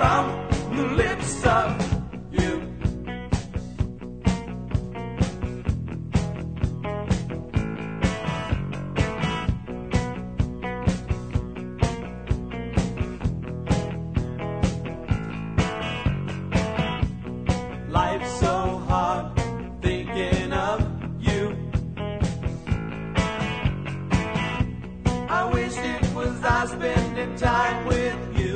from the lips of you. Life's so hard thinking of you. I wish it was I spending time with you.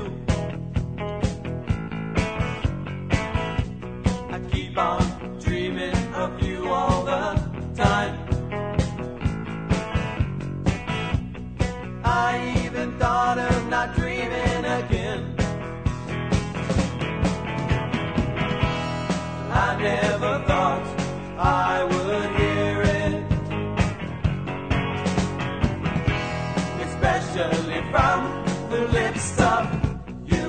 I keep on dreaming of you all the time. I even thought of not dreaming again. I never thought I would hear it, especially from the lips of you.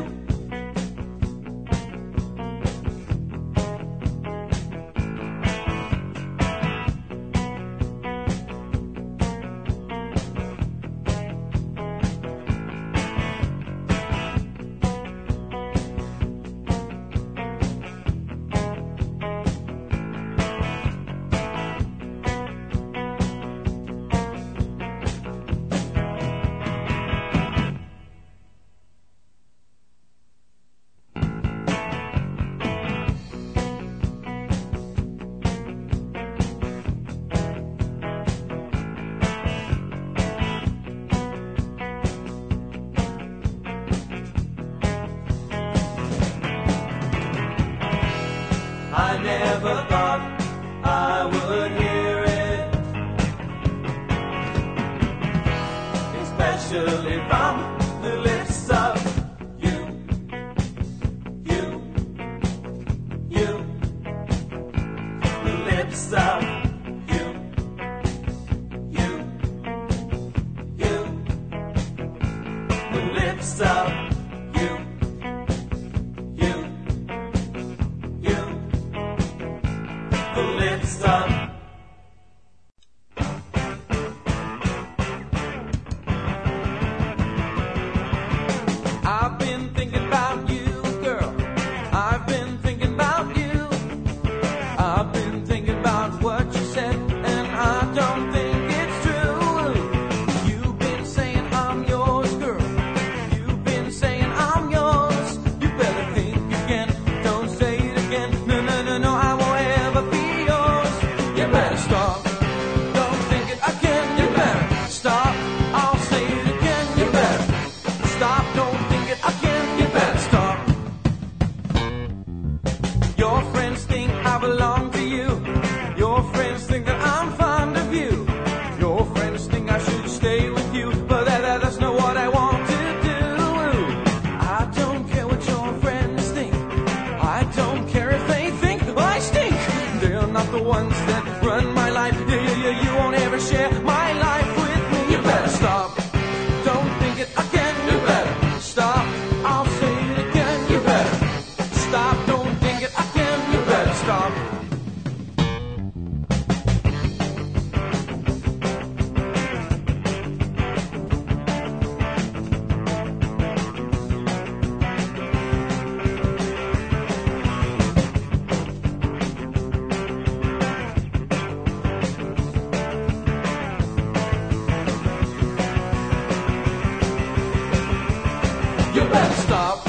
I never thought I would hear it, especially from the lips of you, you, you, the lips of you, you, you, the lips of you, you, you. The lips of I've been thinking about you, girl. I've been thinking about you. I've been thinking about what you said, and I don't think it's true. You've been saying I'm yours, girl. You've been saying I'm yours. You better think again. Don't say it again. No, no, no, no, I won't ever be yours. You better stop. Don't think it again. You better stop. I'll say it again. You better stop. Don't think it again. You better stop. Your friends think I belong to you. Your friends think that I'm fond of you. Your friends think I should stay with you, but that's not what I want to do. I don't care what your friends think. I don't care if they think I stink. They're not the ones that run my life. You won't ever share my life with me. You better stop. Don't think it again. You better stop. I'll say it again. You better stop. Don't think it again. You better stop. You better stop.